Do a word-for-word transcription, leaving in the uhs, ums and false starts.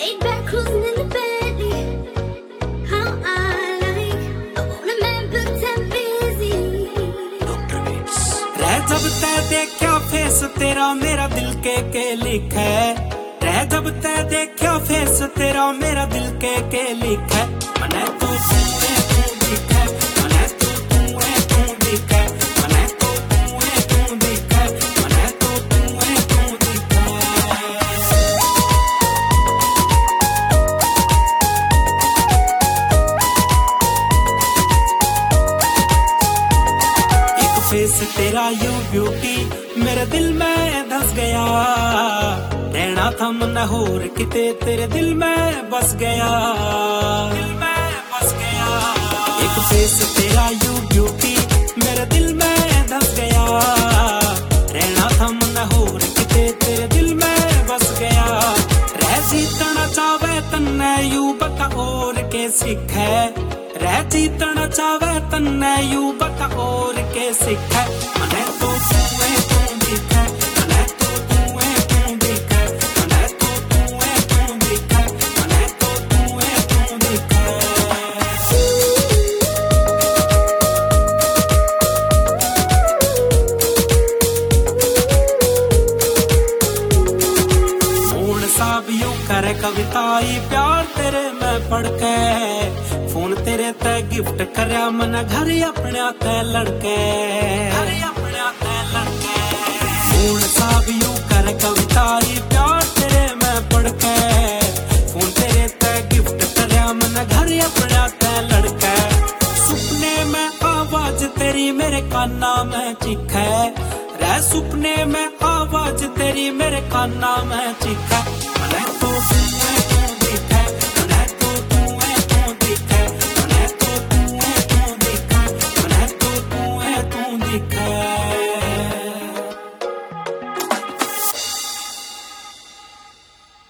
Laid back, cruising in the Bentley. How I like. I want a man, but I'm busy. रह जब तै देखा face तेरा मेरा दिल के के लिखा है। रह जब तै देखा फेस तेरा मेरा दिल के के लिखा है। मने तू सुने तू दिखा, मने तू तू है तू दिखा, मने तू तू है तू दिखा, मने तू तू है तू दिखा। एक फेस तेरा यू ब्यूटी मेरे दिल में धस गया। रहना था मन होर किते तेरे दिल में बस गया, दिल में बस गया। एक फेस तेरा यू ब्यूटी मेरे दिल में धस गया। रहना था मन होर किते तेरे दिल में बस गया। रह जीतना चावे तन्ने यू बता और के सिख है। रह जीतना चावे तन्ने यू बता और के सिख है। मने तो तू है तू दिखा, मने तो तू है तू दिखा, मने तो तू है तू दिखा, मने तो तू है तू दिखा। फोन साब यूं करे कविताई प्यार तेरे मैं पढ़ के। फोन तेरे ते गिफ्ट करया मन घर अपने ते लड़के, घर अपने ते लड़के। फोन साब यूं करे कविताई प्यार तेरे मैं पढ़ के। फोन तेरे ते गिफ्ट करया मन घर अपने ते लड़के। सुपने में आवाज तेरी मेरे काना में चिखे। रह सुपने में आवाज तेरी मेरे काना में चिखे।